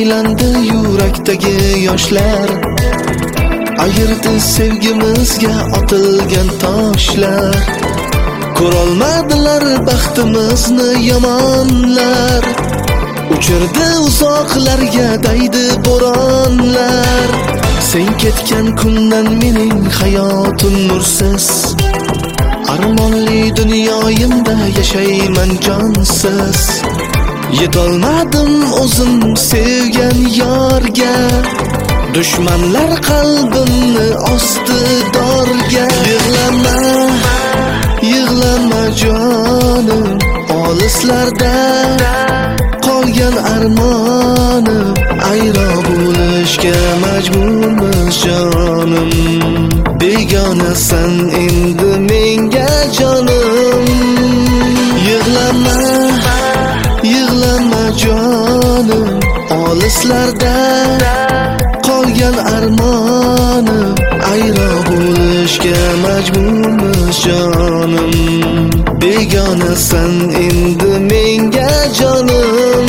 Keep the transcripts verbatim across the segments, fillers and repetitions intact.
aylandi yurakdagi yoshlar, ayirdi sevgimizga otilgan toshlar. Ko'rolmadilar baxtimizni yomonlar, uchirdi uzoqlarga daydi bo'ronlar. Sen ketgan kundan mening hayotim nursiz, armonli dunyoyimda yashayman jonsiz. Yetolmadim o'zim sevgan yorga, dushmanlar qalbimni osdi dorga. Yig'lama, yig'lama jonim, olislarda qolgan armonim. Ayro bo'lishga majburmiz jonim, begonasan endi menga jonim. Yig'lama, yig'lama jonim, olislarda qolgan armonim. Ayro bo'lishga majburmiz jonim, begonasan endi menga jonim.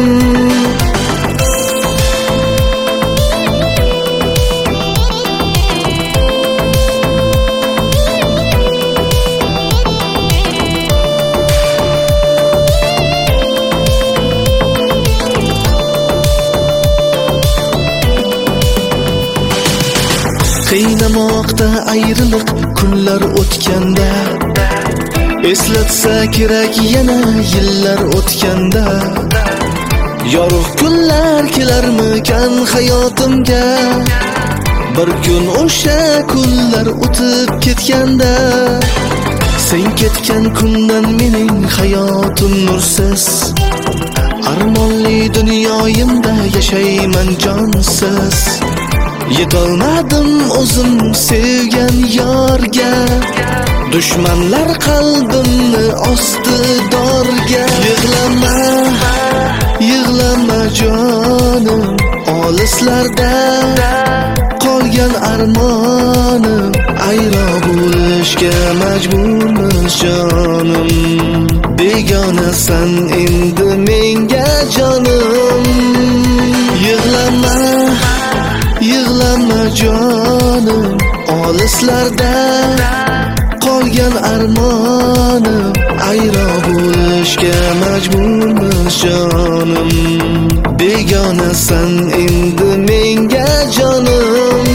Qiynamoqda ayriliq kunlar o'tganda, eslatsa kerak yana yillar o'tganda. Yorug' kunlar kelarmikan hayotimga, bir kun o'sha kunlar o'tib ketganda. Sen ketgan kundan mening hayotim nursiz, armonli dunyoyimda yashayman jonsiz. Yetolmadim o'zim sevgan yorga, dushmanlar qalbimni osdi dorga. Yig'lama, yig'lama jonim, olislarda qolgan armonim. Ayro bo'lishga majburmiz jonim, begonasan endi menga jonim. Yig'lama, yig'lama jonim, olislarda qolgan armonim. Ayro bo'lishga majburmiz jonim, begonasan endi menga jonim.